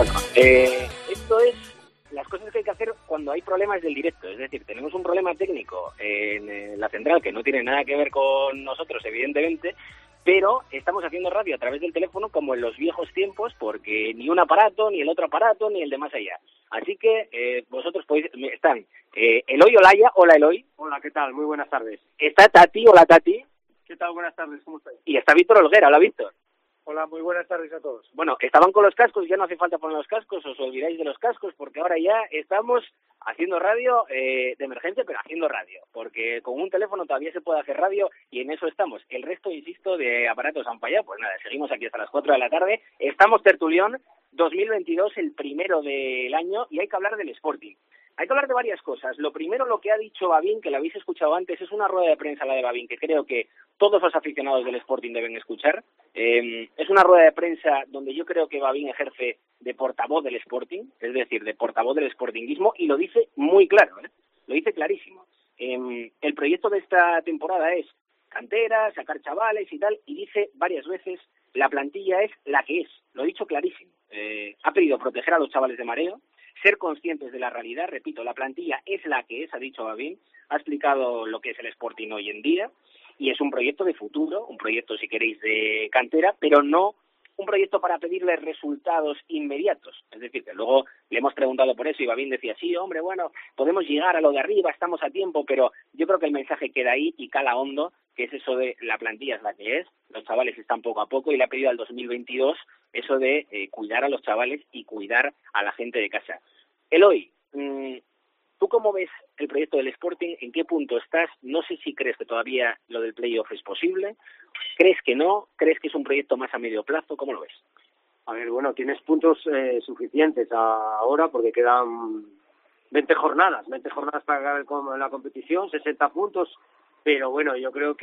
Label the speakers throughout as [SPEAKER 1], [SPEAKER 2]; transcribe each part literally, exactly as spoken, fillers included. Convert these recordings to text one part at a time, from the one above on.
[SPEAKER 1] Bueno, eh, esto es las cosas que hay que hacer cuando hay problemas del directo. Es decir, tenemos un problema técnico en eh, la central que no tiene nada que ver con nosotros, evidentemente, pero estamos haciendo radio a través del teléfono como en los viejos tiempos, porque ni un aparato, ni el otro aparato, ni el de más allá. Así que eh, vosotros podéis... Están eh, Eloy Olaya. Hola, Eloy.
[SPEAKER 2] Hola, ¿qué tal? Muy buenas tardes.
[SPEAKER 1] Está Tati. Hola, Tati.
[SPEAKER 2] ¿Qué tal? Buenas tardes, ¿cómo estáis?
[SPEAKER 1] Y está Víctor Olguera. Hola, Víctor.
[SPEAKER 2] Hola, muy buenas tardes a todos.
[SPEAKER 1] Bueno, estaban con los cascos, ya no hace falta poner los cascos, os olvidáis de los cascos, porque ahora ya estamos haciendo radio eh, de emergencia, pero haciendo radio, porque con un teléfono todavía se puede hacer radio y en eso estamos. El resto, insisto, de aparatos han fallado. Pues nada, seguimos aquí hasta las cuatro de la tarde. Estamos Tertulión dos mil veintidós, el primero del año, y hay que hablar del Sporting. Hay que hablar de varias cosas. Lo primero, lo que ha dicho Babín, que lo habéis escuchado antes, es una rueda de prensa, la de Babín, que creo que todos los aficionados del Sporting deben escuchar. Eh, es una rueda de prensa donde yo creo que Babín ejerce de portavoz del Sporting, es decir, de portavoz del sportinguismo, y lo dice muy claro, ¿eh? Lo dice clarísimo. Eh, el proyecto de esta temporada es cantera, sacar chavales y tal, y dice varias veces, la plantilla es la que es, lo ha dicho clarísimo. Eh, ha pedido proteger a los chavales de mareo, ser conscientes de la realidad, repito, la plantilla es la que es, ha dicho Babín, ha explicado lo que es el Sporting hoy en día, y es un proyecto de futuro, un proyecto, si queréis, de cantera, pero no un proyecto para pedirle resultados inmediatos. Es decir, que luego le hemos preguntado por eso y Babín decía, sí, hombre, bueno, podemos llegar a lo de arriba, estamos a tiempo, pero yo creo que el mensaje queda ahí y cala hondo, que es eso de la plantilla es la que es, los chavales están poco a poco, y le ha pedido al dos mil veintidós eso de eh, cuidar a los chavales y cuidar a la gente de casa. Eloy, mmm, ¿tú cómo ves el proyecto del Sporting? ¿En qué punto estás? No sé si crees que todavía lo del playoff es posible. ¿Crees que no? ¿Crees que es un proyecto más a medio plazo? ¿Cómo lo ves?
[SPEAKER 2] A ver, bueno, tienes puntos eh, suficientes ahora porque quedan veinte jornadas, veinte jornadas para acabar con la competición, sesenta puntos, pero bueno, yo creo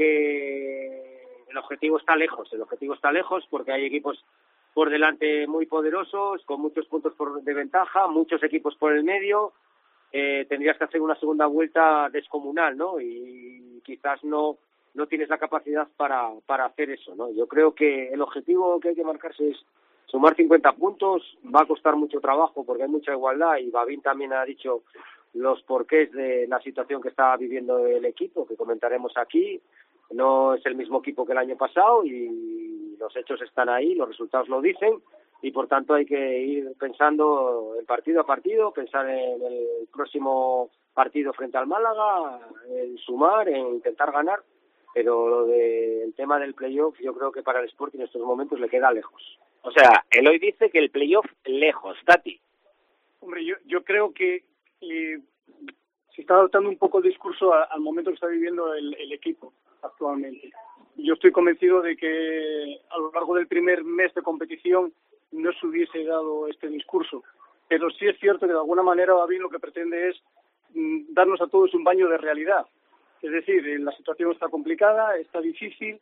[SPEAKER 2] que el objetivo está lejos, el objetivo está lejos porque hay equipos por delante muy poderosos, con muchos puntos por, de ventaja, muchos equipos por el medio. Eh, tendrías que hacer una segunda vuelta descomunal, ¿no? Y quizás no no tienes la capacidad para para hacer eso, ¿no? Yo creo que el objetivo que hay que marcarse es sumar cincuenta puntos. Va a costar mucho trabajo porque hay mucha igualdad, y Babín también ha dicho los porqués de la situación que está viviendo el equipo, que comentaremos aquí. No es el mismo equipo que el año pasado y los hechos están ahí, los resultados lo dicen, y por tanto hay que ir pensando en partido a partido, pensar en el próximo partido frente al Málaga, en sumar, en intentar ganar, pero lo del tema del playoff yo creo que para el Sporting en estos momentos le queda lejos.
[SPEAKER 1] O sea, Eloy dice que el playoff lejos. Tati.
[SPEAKER 3] Hombre, yo, yo creo que eh, se está adoptando un poco el discurso a, al momento que está viviendo el, el equipo actualmente. Yo estoy convencido de que a lo largo del primer mes de competición no se hubiese dado este discurso, pero sí es cierto que de alguna manera Babín lo que pretende es mm, darnos a todos un baño de realidad. Es decir, la situación está complicada, está difícil,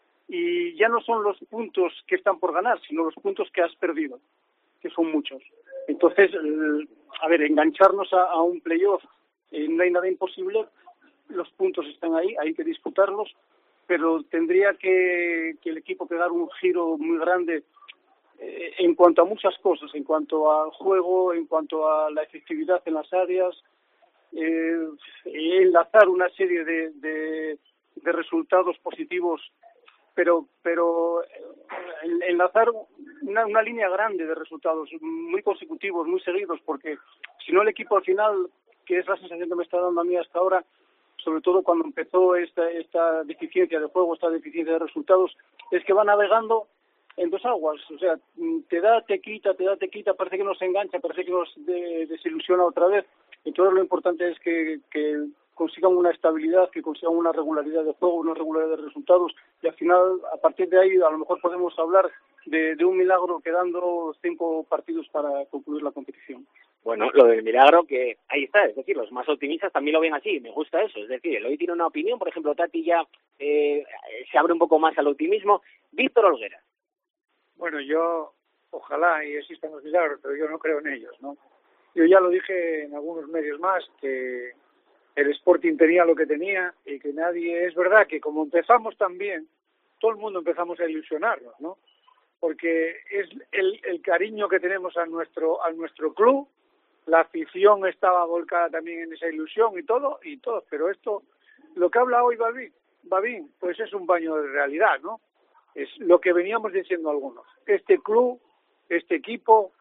[SPEAKER 3] y ya no son los puntos que están por ganar, sino los puntos que has perdido, que son muchos. Entonces, a ver, engancharnos a, a un playoff, eh, no hay nada imposible, los puntos están ahí, hay que disputarlos, pero tendría que, que el equipo pegar un giro muy grande eh, en cuanto a muchas cosas, en cuanto al juego, en cuanto a la efectividad en las áreas, eh, enlazar una serie de, de, de resultados positivos, pero pero enlazar una, una línea grande de resultados muy consecutivos, muy seguidos, porque si no el equipo al final, que es la sensación que me está dando a mí hasta ahora, sobre todo cuando empezó esta esta deficiencia de juego, esta deficiencia de resultados, es que va navegando en dos aguas. O sea, te da, te quita, te da, te quita, parece que nos engancha, parece que nos de, desilusiona otra vez. Entonces lo importante es que, que consigan una estabilidad, que consigan una regularidad de juego, una regularidad de resultados, y al final, a partir de ahí, a lo mejor podemos hablar de, de un milagro quedando cinco partidos para concluir la competición.
[SPEAKER 1] Bueno, lo del milagro, que ahí está, es decir, los más optimistas también lo ven así, me gusta eso, es decir, el hoy tiene una opinión, por ejemplo, Tati ya eh, se abre un poco más al optimismo. Víctor Olguera.
[SPEAKER 4] Bueno, yo, ojalá y existan los milagros, pero yo no creo en ellos, ¿no? Yo ya lo dije en algunos medios más, que el Sporting tenía lo que tenía y que nadie, es verdad que como empezamos tan bien, todo el mundo empezamos a ilusionarnos, ¿no? porque es el, el cariño que tenemos a nuestro, a nuestro club, la afición estaba volcada también en esa ilusión y todo, y todo, pero esto, lo que habla hoy Babín, Babín, pues es un baño de realidad, ¿no? Es lo que veníamos diciendo algunos. Este club, este equipo,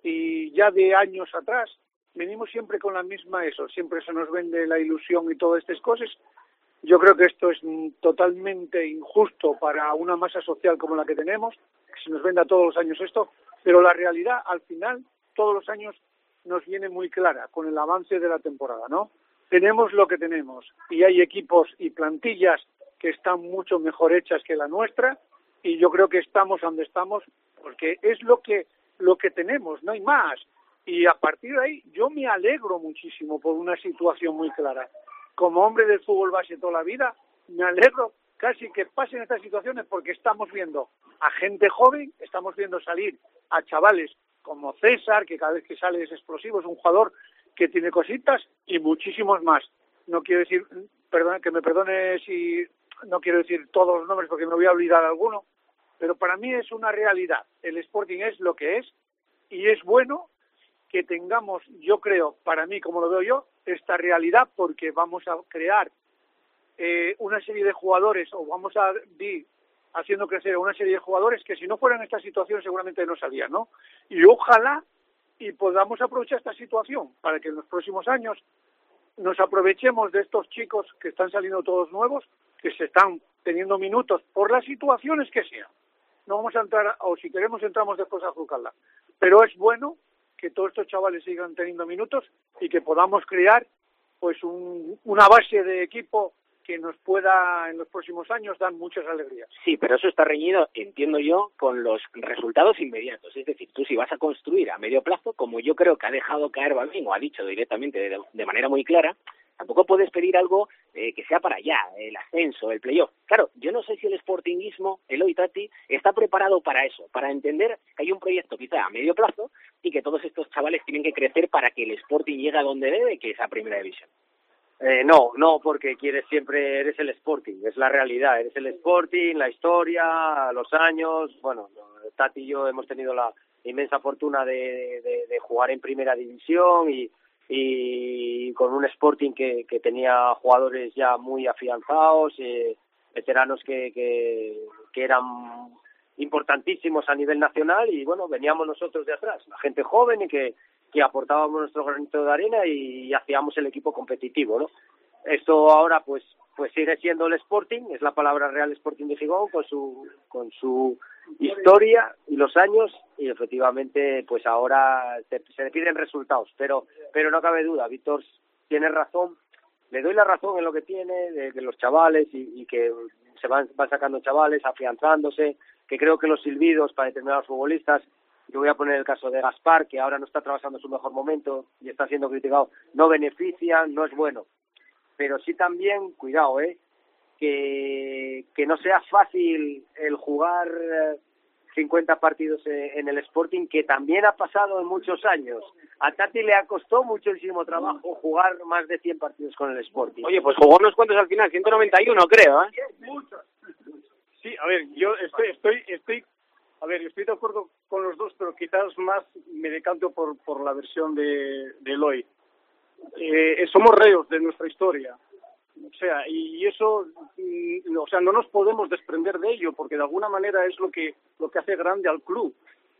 [SPEAKER 4] y ya de años atrás, venimos siempre con la misma eso, siempre se nos vende la ilusión y todas estas cosas. Yo creo que esto es totalmente injusto para una masa social como la que tenemos, que se nos venda todos los años esto, pero la realidad, al final, todos los años nos viene muy clara con el avance de la temporada, ¿no? Tenemos lo que tenemos y hay equipos y plantillas que están mucho mejor hechas que la nuestra y yo creo que estamos donde estamos porque es lo que lo que tenemos, no hay más. Y a partir de ahí yo me alegro muchísimo por una situación muy clara. Como hombre del fútbol base toda la vida, me alegro casi que pasen estas situaciones porque estamos viendo a gente joven, estamos viendo salir a chavales como César, que cada vez que sale es explosivo, es un jugador que tiene cositas, y muchísimos más. No quiero decir, perdón, que me perdone si no quiero decir todos los nombres porque me voy a olvidar alguno, pero para mí es una realidad. El Sporting es lo que es, y es bueno que tengamos, yo creo, para mí, como lo veo yo, esta realidad, porque vamos a crear eh, una serie de jugadores, o vamos a ir haciendo crecer una serie de jugadores que si no fueran esta situación seguramente no salían, ¿no? Y ojalá y podamos aprovechar esta situación para que en los próximos años nos aprovechemos de estos chicos que están saliendo todos nuevos, que se están teniendo minutos por las situaciones que sean. No vamos a entrar, o si queremos entramos después a juzgarla. Pero es bueno que todos estos chavales sigan teniendo minutos y que podamos crear pues un, una base de equipo que nos pueda en los próximos años dar muchas alegrías.
[SPEAKER 1] Sí, pero eso está reñido, entiendo yo, con los resultados inmediatos. Es decir, tú si vas a construir a medio plazo, como yo creo que ha dejado caer Babín, o ha dicho directamente de, de manera muy clara, tampoco puedes pedir algo eh, que sea para allá, el ascenso, el playoff. Claro, yo no sé si el sportinguismo, Eloy Tati, está preparado para eso, para entender que hay un proyecto quizá a medio plazo y que todos estos chavales tienen que crecer para que el Sporting llegue a donde debe, que es a Primera División.
[SPEAKER 2] Eh, no, no, porque quieres siempre, eres el Sporting, es la realidad, eres el Sporting, la historia, los años, bueno, Tati y yo hemos tenido la inmensa fortuna de, de, de jugar en Primera División y, y con un Sporting que, que tenía jugadores ya muy afianzados, eh, veteranos que, que, que eran importantísimos a nivel nacional y bueno, veníamos nosotros de atrás, la gente joven y que que aportábamos nuestro granito de arena y hacíamos el equipo competitivo, ¿no? Esto ahora pues pues sigue siendo el Sporting, es la palabra real Sporting de Gijón, con su con su historia y los años, y efectivamente pues ahora se, se le piden resultados, pero pero no cabe duda, Víctor tiene razón, le doy la razón en lo que tiene, de que los chavales y, y que se van, van sacando chavales, afianzándose, que creo que los silbidos para determinados futbolistas, yo voy a poner el caso de Gaspar, que ahora no está atravesando su mejor momento y está siendo criticado, no benefician, no es bueno. Pero sí también, cuidado, ¿eh? que, que no sea fácil el jugar cincuenta partidos en el Sporting, que también ha pasado en muchos años. A Tati le ha costado muchísimo trabajo jugar más de cien partidos con el Sporting.
[SPEAKER 1] Oye, pues jugó unos cuantos al final, ciento noventa y uno creo, ¿eh?
[SPEAKER 3] Sí, a ver, yo estoy, estoy, estoy A ver, estoy de acuerdo con los dos, pero quizás más me decanto por, por la versión de, de Eloy. Eh, somos reos de nuestra historia. O sea, y eso, mm, o sea, no nos podemos desprender de ello, porque de alguna manera es lo que lo que hace grande al club.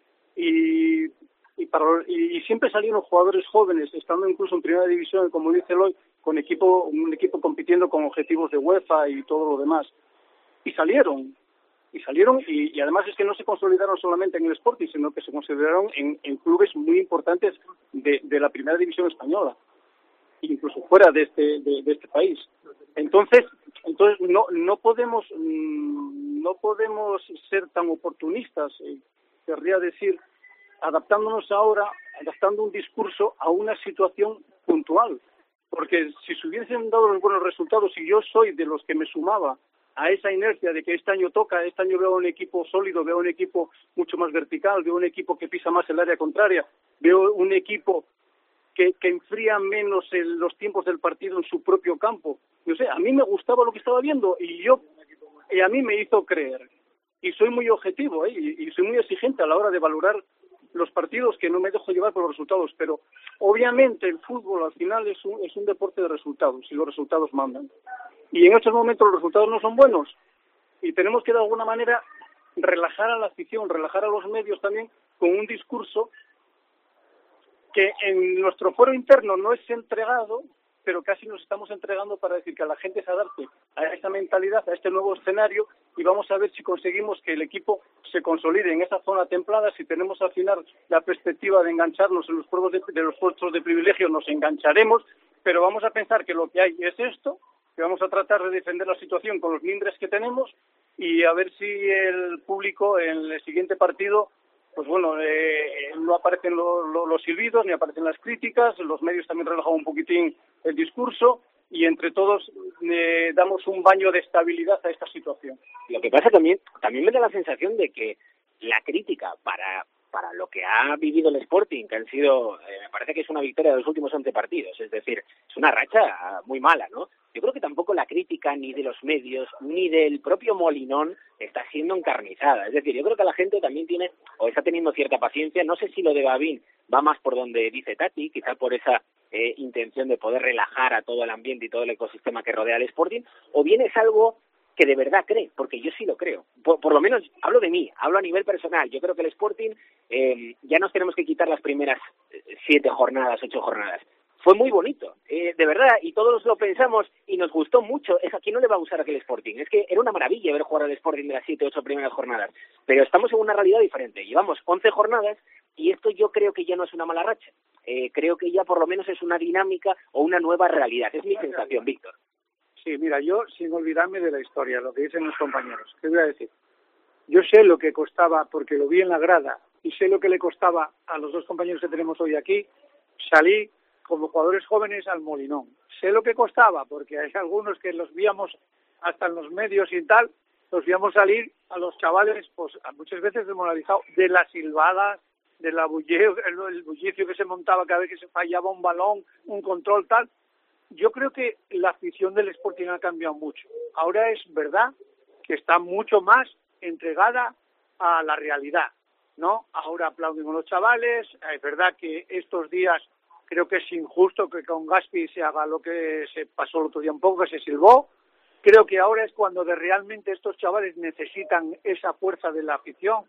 [SPEAKER 3] Y, y, para, y, y siempre salieron jugadores jóvenes, estando incluso en Primera División, como dice Eloy, con equipo, un equipo compitiendo con objetivos de UEFA y todo lo demás. Y salieron. Y salieron, y, y además es que no se consolidaron solamente en el Sporting, sino que se consolidaron en, en clubes muy importantes de, de la Primera División española, incluso fuera de este de, de este país. Entonces, entonces no no podemos no podemos ser tan oportunistas, eh, querría decir, adaptándonos ahora, adaptando un discurso a una situación puntual, porque si se hubiesen dado los buenos resultados, y yo soy de los que me sumaba a esa inercia de que este año toca, este año veo un equipo sólido, veo un equipo mucho más vertical, veo un equipo que pisa más el área contraria, veo un equipo que, que enfría menos el, los tiempos del partido en su propio campo. No sé, a mí me gustaba lo que estaba viendo y yo y a mí me hizo creer y soy muy objetivo, ¿eh? y, y soy muy exigente a la hora de valorar los partidos, que no me dejo llevar por los resultados, pero obviamente el fútbol al final es un, es un deporte de resultados y los resultados mandan. Y en estos momentos los resultados no son buenos y tenemos que de alguna manera relajar a la afición, relajar a los medios también con un discurso que en nuestro foro interno no es entregado, pero casi nos estamos entregando para decir que a la gente se adapte a esta mentalidad, a este nuevo escenario, y vamos a ver si conseguimos que el equipo se consolide en esa zona templada. Si tenemos al final la perspectiva de engancharnos en los puestos de, de los puestos de privilegio, nos engancharemos, pero vamos a pensar que lo que hay es esto, que vamos a tratar de defender la situación con los mimbres que tenemos, y a ver si el público en el siguiente partido, pues bueno, eh, no aparecen lo, lo, los silbidos, ni aparecen las críticas, los medios también relajan un poquitín el discurso, y entre todos eh, damos un baño de estabilidad a esta situación.
[SPEAKER 1] Lo que pasa también, también me da la sensación de que la crítica para para lo que ha vivido el Sporting, que han sido, eh, me parece que es una victoria de los últimos once partidos, es decir, es una racha muy mala, ¿no? Yo creo que tampoco la crítica ni de los medios, ni del propio Molinón está siendo encarnizada. Es decir, yo creo que la gente también tiene, o está teniendo cierta paciencia. No sé si lo de Babín va más por donde dice Tati, quizá por esa eh, intención de poder relajar a todo el ambiente y todo el ecosistema que rodea al Sporting, o bien es algo que de verdad cree, porque yo sí lo creo. Por, por lo menos hablo de mí, hablo a nivel personal. Yo creo que el Sporting, eh, ya nos tenemos que quitar las primeras siete jornadas, ocho jornadas. Fue muy bonito, eh, de verdad, y todos lo pensamos y nos gustó mucho. Es a quién no le va a gustar aquel Sporting. Es que era una maravilla ver jugar al Sporting de las siete, ocho primeras jornadas. Pero estamos en una realidad diferente. Llevamos once jornadas y esto yo creo que ya no es una mala racha. Eh, creo que ya por lo menos es una dinámica o una nueva realidad. Es mi sensación, Víctor.
[SPEAKER 4] Sí, mira, yo sin olvidarme de la historia, lo que dicen los compañeros, ¿qué voy a decir? Yo sé lo que costaba, porque lo vi en la grada, y sé lo que le costaba a los dos compañeros que tenemos hoy aquí, salí como jugadores jóvenes al Molinón. Sé lo que costaba, porque hay algunos que los víamos hasta en los medios y tal, los víamos salir a los chavales, pues muchas veces desmoralizados, de las silbadas, del abulleo, el, el bullicio que se montaba cada vez que se fallaba un balón, un control, tal. Yo creo que la afición del Sporting ha cambiado mucho. Ahora es verdad que está mucho más entregada a la realidad, ¿no? Ahora aplauden a los chavales. Es verdad que estos días creo que es injusto que con Gaspi se haga lo que se pasó el otro día un poco, que se silbó. Creo que ahora es cuando de realmente estos chavales necesitan esa fuerza de la afición,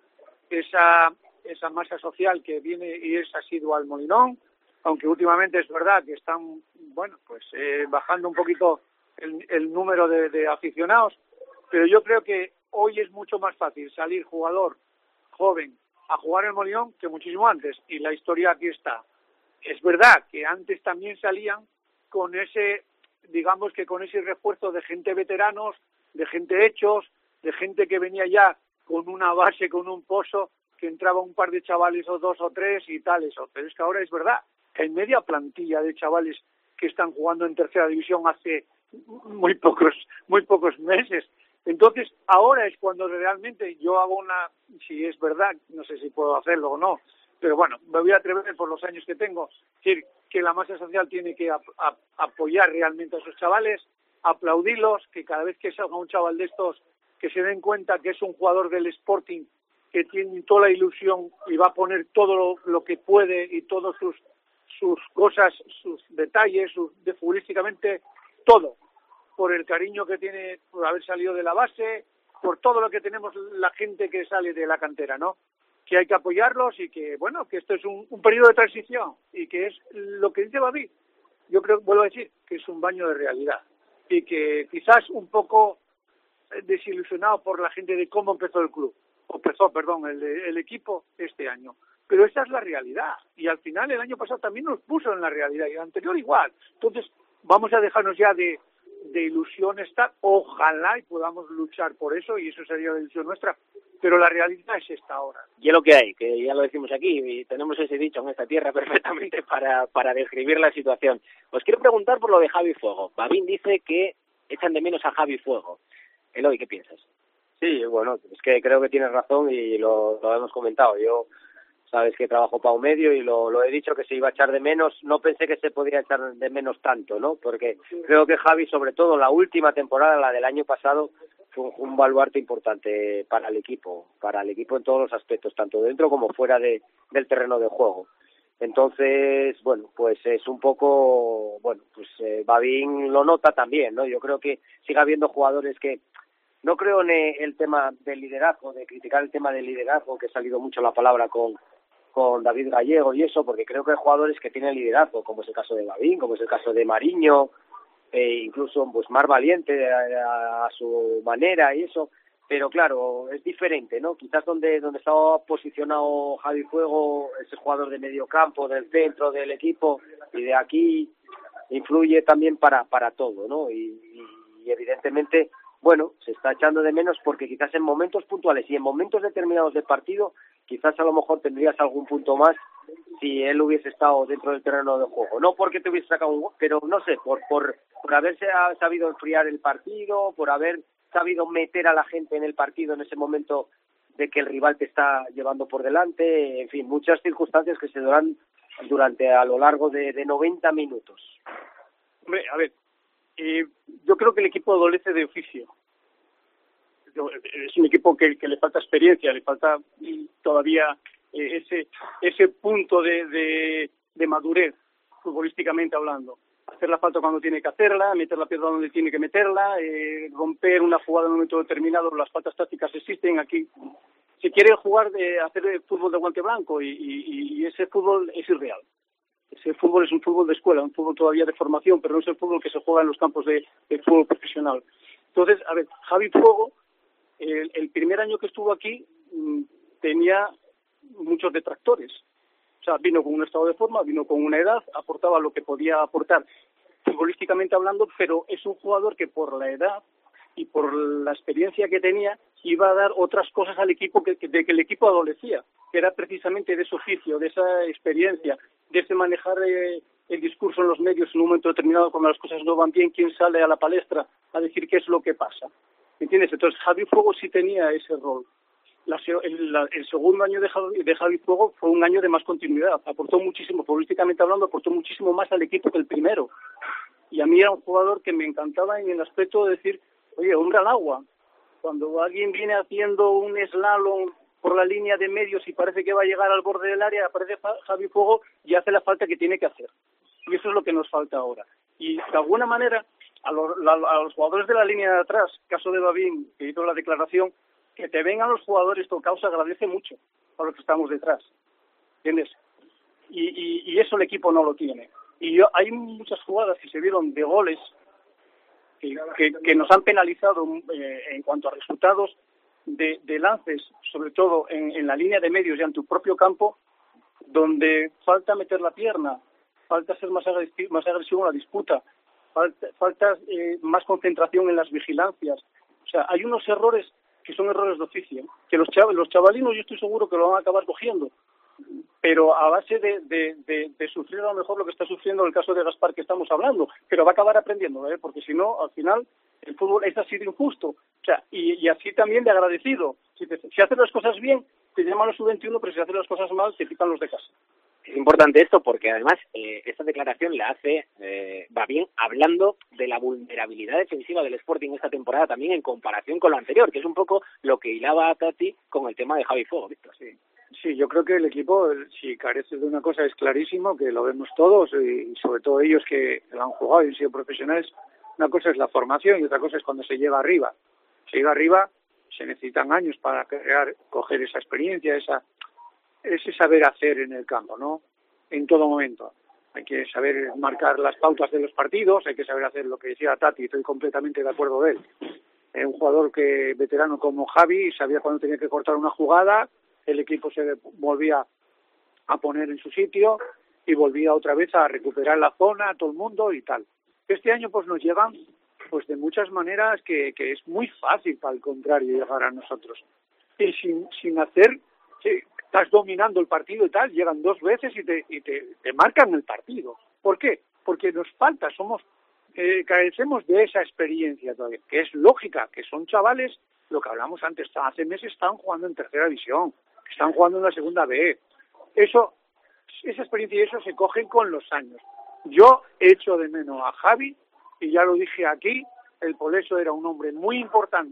[SPEAKER 4] esa, esa masa social que viene y es asidua al Molinón. Aunque últimamente es verdad que están, bueno, pues eh, bajando un poquito el, el número de, de aficionados, pero yo creo que hoy es mucho más fácil salir jugador joven a jugar en Molinón que muchísimo antes, y la historia aquí está. Es verdad que antes también salían con ese, digamos que con ese refuerzo de gente veteranos, de gente hechos, de gente que venía ya con una base, con un pozo, que entraba un par de chavales o dos o tres y tal, eso. Pero es que ahora es verdad que hay media plantilla de chavales que están jugando en tercera división hace muy pocos muy pocos meses. Entonces, ahora es cuando realmente yo hago una, si es verdad, no sé si puedo hacerlo o no, pero bueno, me voy a atrever por los años que tengo, decir que la masa social tiene que a, a, apoyar realmente a esos chavales, aplaudirlos, que cada vez que salga un chaval de estos, que se den cuenta que es un jugador del Sporting, que tiene toda la ilusión y va a poner todo lo, lo que puede y todos sus sus cosas, sus detalles, sus, de futbolísticamente todo, por el cariño que tiene por haber salido de la base, por todo lo que tenemos la gente que sale de la cantera, ¿no? Que hay que apoyarlos y que, bueno, que esto es un, un periodo de transición y que es lo que dice Babi. Yo creo, vuelvo a decir, que es un baño de realidad y que quizás un poco desilusionado por la gente de cómo empezó el club, o empezó, perdón, el, el equipo este año. Pero esa es la realidad, y al final el año pasado también nos puso en la realidad, y el anterior igual. Entonces, vamos a dejarnos ya de, de ilusiones, tal. Ojalá y podamos luchar por eso, y eso sería la ilusión nuestra, pero la realidad es esta ahora.
[SPEAKER 1] Y es lo que hay, que ya lo decimos aquí, y tenemos ese dicho en esta tierra perfectamente para, para describir la situación. Os quiero preguntar por lo de Javi Fuego. Babín dice que echan de menos a Javi Fuego. Eloy, ¿qué piensas?
[SPEAKER 2] Sí, bueno, es que creo que tienes razón y lo, lo hemos comentado. Yo... Sabes que trabajo para un medio y lo, lo he dicho que se iba a echar de menos. No pensé que se podía echar de menos tanto, ¿no? Porque creo que Javi, sobre todo la última temporada, la del año pasado, fue un baluarte importante para el equipo, para el equipo en todos los aspectos, tanto dentro como fuera de, del terreno de juego. Entonces, bueno, pues es un poco, bueno, pues eh, Babín lo nota también, ¿no? Yo creo que sigue habiendo jugadores que, no creo en el tema del liderazgo, de criticar el tema del liderazgo, que ha salido mucho la palabra con, con David Gallego y eso, porque creo que hay jugadores que tienen liderazgo, como es el caso de Babín, como es el caso de Mariño, e incluso pues más valiente a, a su manera y eso, pero claro, es diferente, ¿no? Quizás donde donde estaba posicionado Javi Fuego, ese jugador de medio campo, del centro del equipo, y de aquí influye también para para todo, ¿no? Y, y, y evidentemente, bueno, se está echando de menos porque quizás en momentos puntuales y en momentos determinados del partido, quizás a lo mejor tendrías algún punto más si él hubiese estado dentro del terreno de juego. No porque te hubiese sacado un gol, pero no sé, por por por haberse sabido enfriar el partido, por haber sabido meter a la gente en el partido en ese momento de que el rival te está llevando por delante, en fin, muchas circunstancias que se dan durante a lo largo de, de noventa minutos.
[SPEAKER 3] Hombre, a ver, eh, yo creo que el equipo adolece de oficio. Es un equipo que, que le falta experiencia, le falta todavía eh, ese ese punto de, de, de madurez, futbolísticamente hablando. Hacer la falta cuando tiene que hacerla, meter la pierna donde tiene que meterla, eh, romper una jugada en un momento determinado. Las faltas tácticas existen aquí. Se quiere jugar de hacer el fútbol de guante blanco y, y, y ese fútbol es irreal. Ese fútbol es un fútbol de escuela, un fútbol todavía de formación, pero no es el fútbol que se juega en los campos de, de fútbol profesional. Entonces, a ver, Javi Fuego, el, el primer año que estuvo aquí, mmm, tenía muchos detractores. O sea, vino con un estado de forma, vino con una edad, aportaba lo que podía aportar futbolísticamente hablando, pero es un jugador que por la edad y por la experiencia que tenía iba a dar otras cosas al equipo que, que, de que el equipo adolecía, que era precisamente de ese oficio, de esa experiencia, de ese manejar eh, el discurso en los medios en un momento determinado cuando las cosas no van bien, quién sale a la palestra a decir qué es lo que pasa. ¿Entiendes? Entonces Javi Fuego sí tenía ese rol. La, el, la, el segundo año de Javi, de Javi Fuego fue un año de más continuidad, aportó muchísimo, futbolísticamente hablando, aportó muchísimo más al equipo que el primero. Y a mí era un jugador que me encantaba en el aspecto de decir, oye, hombre al agua, cuando alguien viene haciendo un slalom por la línea de medios y parece que va a llegar al borde del área, aparece Javi Fuego y hace la falta que tiene que hacer. Y eso es lo que nos falta ahora. Y de alguna manera, a los, a los jugadores de la línea de atrás, caso de Babín, que hizo la declaración, que te vengan los jugadores tocados se agradece mucho a los que estamos detrás, ¿entiendes? Y, y, y eso el equipo no lo tiene. Y yo, hay muchas jugadas que se vieron de goles que, que, que nos han penalizado eh, en cuanto a resultados de, de lances, sobre todo en, en la línea de medios y en tu propio campo, donde falta meter la pierna, falta ser más agresivo, más agresivo en la disputa, falta, falta eh, más concentración en las vigilancias. O sea, hay unos errores que son errores de oficio, que los, chav- los chavalinos yo estoy seguro que lo van a acabar cogiendo, pero a base de, de, de, de sufrir a lo mejor lo que está sufriendo en el caso de Gaspar que estamos hablando, pero va a acabar aprendiendo, ¿eh? Porque si no, al final, el fútbol es así de injusto, o sea, y, y así también de agradecido. Si, te, si haces las cosas bien, te llaman los sub veintiuno, pero si haces las cosas mal, te quitan los de casa.
[SPEAKER 1] Es importante esto porque además eh, esta declaración la hace eh, Babín hablando de la vulnerabilidad defensiva del Sporting esta temporada también en comparación con lo anterior, que es un poco lo que hilaba a Tati con el tema de Javi Fuego, Víctor.
[SPEAKER 4] Sí. Sí, yo creo que el equipo, si carece de una cosa, es clarísimo, que lo vemos todos, y sobre todo ellos que lo han jugado y han sido profesionales. Una cosa es la formación y otra cosa es cuando se llega arriba. Se llega arriba, se necesitan años para crear, coger esa experiencia, esa ese saber hacer en el campo, ¿no? En todo momento. Hay que saber marcar las pautas de los partidos, hay que saber hacer lo que decía Tati, estoy completamente de acuerdo de él. Eh, un jugador que veterano como Javi sabía cuando tenía que cortar una jugada, el equipo se volvía a poner en su sitio y volvía otra vez a recuperar la zona, a todo el mundo y tal. Este año pues nos llegan pues de muchas maneras que, que es muy fácil para el contrario llegar a nosotros. Y sin, sin hacer... Sí, estás dominando el partido y tal, llegan dos veces y te, y te, te marcan el partido. ¿Por qué? Porque nos falta, somos, eh, carecemos de esa experiencia todavía, que es lógica, que son chavales, lo que hablamos antes, hace meses están jugando en tercera división, están jugando en la segunda B. Eso, esa experiencia y eso se cogen con los años. Yo echo de menos a Javi, y ya lo dije aquí, el Poleso era un hombre muy importante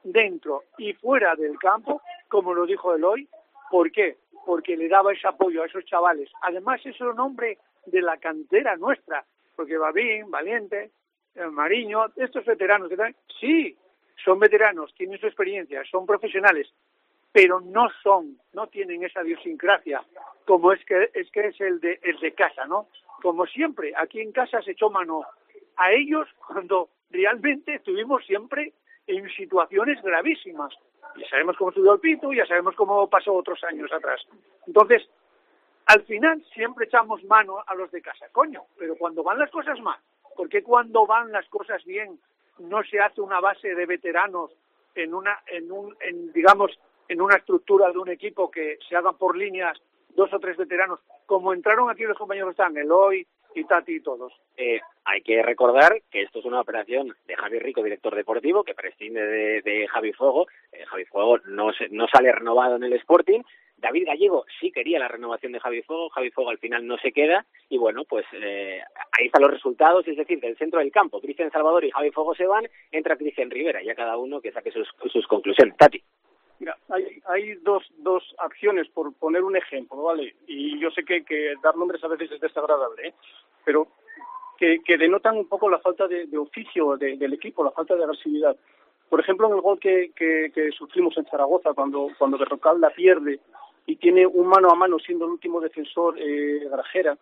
[SPEAKER 4] dentro y fuera del campo, como lo dijo Eloy. ¿Por qué? Porque le daba ese apoyo a esos chavales. Además, es un hombre de la cantera nuestra, porque Babín, Valiente, Mariño, estos veteranos, sí, son veteranos, tienen su experiencia, son profesionales, pero no son, no tienen esa idiosincrasia como es que es que es el de el de casa, ¿no? Como siempre, aquí en casa se echó mano a ellos cuando realmente estuvimos siempre en situaciones gravísimas. Ya sabemos cómo subió el pito, ya sabemos cómo pasó otros años atrás. Entonces, al final siempre echamos mano a los de casa, coño, pero cuando van las cosas mal, ¿por qué cuando van las cosas bien no se hace una base de veteranos en una, en un, en, digamos, en una estructura de un equipo que se hagan por líneas dos o tres veteranos, como entraron aquí los compañeros que están, Eloy y Tati y todos?
[SPEAKER 1] Eh, hay que recordar que esto es una operación de Javi Rico, director deportivo, que prescinde de, de Javi Fuego. Eh, Javi Fuego no, se, no sale renovado en el Sporting. David Gallego sí quería la renovación de Javi Fuego, Javi Fuego al final no se queda, y bueno, pues eh, ahí están los resultados, es decir, del centro del campo, Cristian Salvador y Javi Fuego se van, entra Cristian Rivera, ya cada uno que saque sus, sus conclusiones. Tati.
[SPEAKER 3] Mira, hay, hay dos, dos acciones, por poner un ejemplo, ¿vale? Y yo sé que, que dar nombres a veces es desagradable, ¿eh? Pero que, que denotan un poco la falta de, de oficio de, del equipo, la falta de agresividad. Por ejemplo, en el gol que, que, que sufrimos en Zaragoza, cuando, cuando Berrocal la pierde y tiene un mano a mano siendo el último defensor eh, Grajera,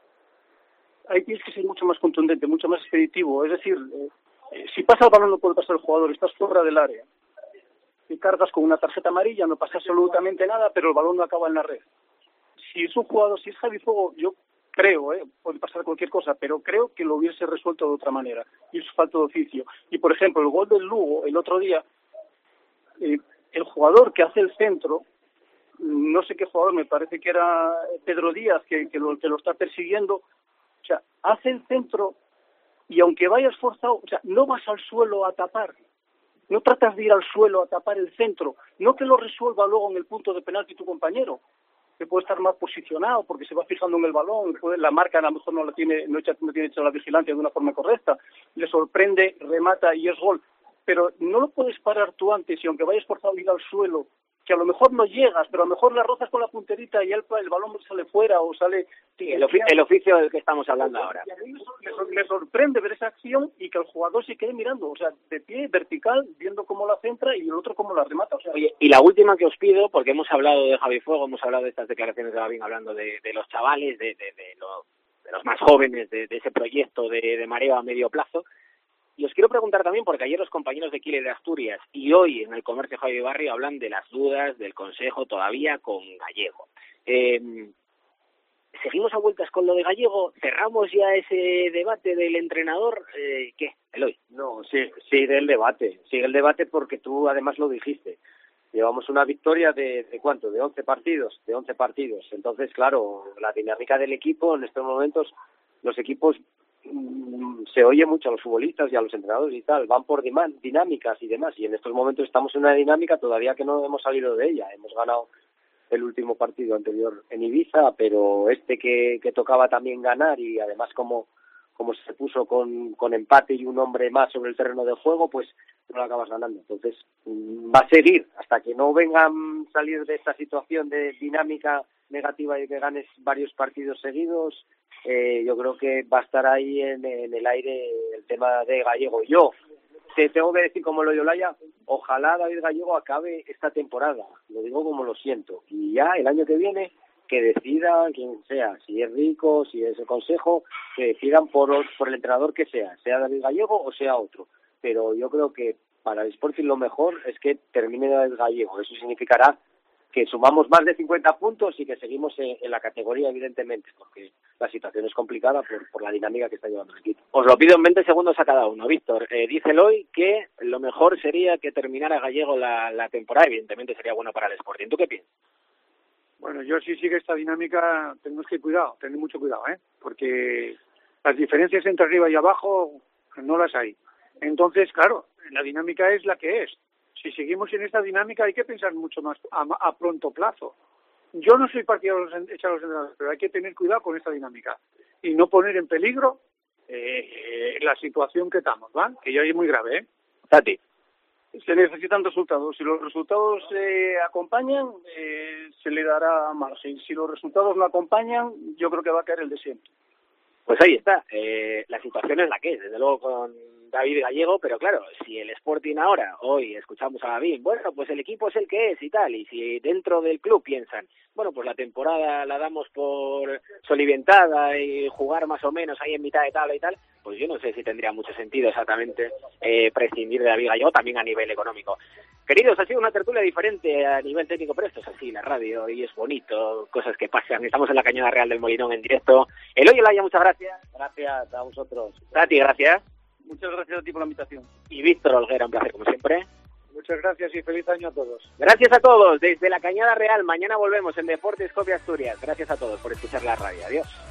[SPEAKER 3] ahí tienes que ser mucho más contundente, mucho más expeditivo. Es decir, eh, eh, si pasa el balón no puede pasar el jugador, estás fuera del área. Y cargas con una tarjeta amarilla, no pasa absolutamente nada, pero el balón no acaba en la red. Si es un jugador, si es Javi Fuego, yo creo, eh, puede pasar cualquier cosa, pero creo que lo hubiese resuelto de otra manera. Y es falta de oficio. Y por ejemplo, el gol del Lugo, el otro día, eh, el jugador que hace el centro, no sé qué jugador, me parece que era Pedro Díaz, que, que, lo, que lo está persiguiendo, o sea, hace el centro y aunque vayas forzado, o sea, no vas al suelo a tapar. No tratas de ir al suelo a tapar el centro, no que lo resuelva luego en el punto de penalti tu compañero, que puede estar más posicionado porque se va fijando en el balón, puede, la marca a lo mejor no la tiene, no, echa, no tiene hecha la vigilancia de una forma correcta, le sorprende, remata y es gol, pero no lo puedes parar tú antes y aunque vayas forzado a ir al suelo, que a lo mejor no llegas, pero a lo mejor la rozas con la punterita y el, el balón sale fuera o sale...
[SPEAKER 1] Sí, el, ofi el oficio del que estamos hablando ahora.
[SPEAKER 3] Y a mí me, me sorprende ver esa acción y que el jugador se quede mirando, o sea, de pie, vertical, viendo cómo la centra y el otro cómo la remata. O sea,
[SPEAKER 1] oye, y la última que os pido, porque hemos hablado de Javi Fuego, hemos hablado de estas declaraciones de Babín, hablando de, de los chavales, de, de, de, lo, de los más jóvenes, de, de ese proyecto de, de mareo a medio plazo. Y os quiero preguntar también, porque ayer los compañeros de Kile de Asturias y hoy en el Comercio Javi Barrio hablan de las dudas del Consejo todavía con Gallego. Eh, ¿Seguimos a vueltas con lo de Gallego? ¿Cerramos ya ese debate del entrenador? Eh, ¿Qué, Eloy?
[SPEAKER 2] No, sí, sigue el debate. Sigue el debate porque tú además lo dijiste. Llevamos una victoria de, ¿de cuánto? De once partidos. De once partidos. Entonces, claro, la dinámica del equipo en estos momentos, los equipos se oye mucho a los futbolistas y a los entrenadores y tal, van por dinámicas y demás, y en estos momentos estamos en una dinámica todavía que no hemos salido de ella. Hemos ganado el último partido anterior en Ibiza, pero este que, que tocaba también ganar y además como, como se puso con, con empate y un hombre más sobre el terreno de juego, pues no lo acabas ganando. Entonces va a seguir hasta que no vengan salir de esta situación de dinámica negativa y que ganes varios partidos seguidos. Eh, yo creo que va a estar ahí en, en el aire el tema de Gallego. Yo te tengo que decir como lo de Olaya, ojalá David Gallego acabe esta temporada, lo digo como lo siento, y ya el año que viene que decida quien sea, si es Rico, si es el Consejo, que decidan por, por el entrenador que sea, sea David Gallego o sea otro, pero yo creo que para el Sporting lo mejor es que termine David Gallego. Eso significará que sumamos más de cincuenta puntos y que seguimos en, en la categoría, evidentemente, porque la situación es complicada por, por la dinámica que está llevando el equipo.
[SPEAKER 1] Os lo pido en veinte segundos a cada uno. Víctor, eh, dice Eloy que lo mejor sería que terminara Gallego la, la temporada, evidentemente sería bueno para el Sporting. ¿Tú qué piensas?
[SPEAKER 4] Bueno, yo sí sigue esta dinámica, tenemos que cuidado, tener mucho cuidado, ¿eh? Porque las diferencias entre arriba y abajo no las hay. Entonces, claro, la dinámica es la que es. Si seguimos en esta dinámica hay que pensar mucho más a, a pronto plazo. Yo no soy partidario de echar los entrenadores, pero hay que tener cuidado con esta dinámica y no poner en peligro eh, eh, la situación que estamos, ¿va? Que ya es muy grave, ¿eh?
[SPEAKER 1] Tati.
[SPEAKER 3] Se necesitan resultados. Si los resultados eh, acompañan, eh, se le dará margen. Si los resultados no acompañan, yo creo que va a caer el de siempre.
[SPEAKER 1] Pues ahí está. Eh, la situación es la que es, desde luego con David Gallego, pero claro, si el Sporting ahora, hoy escuchamos a David, bueno, pues el equipo es el que es y tal, y si dentro del club piensan, bueno, pues la temporada la damos por soliviantada y jugar más o menos ahí en mitad de tabla y tal, pues yo no sé si tendría mucho sentido exactamente eh, prescindir de David Gallego también a nivel económico. Queridos, ha sido una tertulia diferente a nivel técnico, pero esto es así, la radio, y es bonito, cosas que pasan. Estamos en la Cañada Real del Molinón en directo. Eloy Olaya, muchas gracias.
[SPEAKER 2] Gracias a vosotros.
[SPEAKER 1] Tati, gracias.
[SPEAKER 3] Muchas gracias a ti por la invitación.
[SPEAKER 1] Y Víctor Olguera, un placer como siempre.
[SPEAKER 4] Muchas gracias y feliz año a todos.
[SPEAKER 1] Gracias a todos desde la Cañada Real. Mañana volvemos en Deportes Copia Asturias. Gracias a todos por escuchar la radio. Adiós.